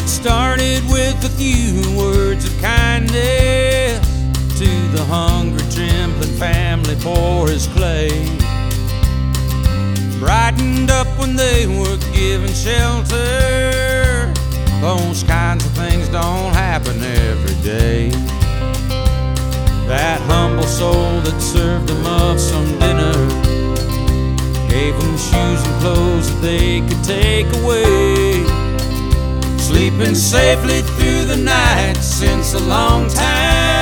started with a few words of kindness to the hungry, trembling family for his clay. Brightened up when they were given shelter. Those kinds of things don't happen every day. That humble soul that served them up some dinner, gave them shoes and clothes that they could take away. Sleeping safely through the night since a long time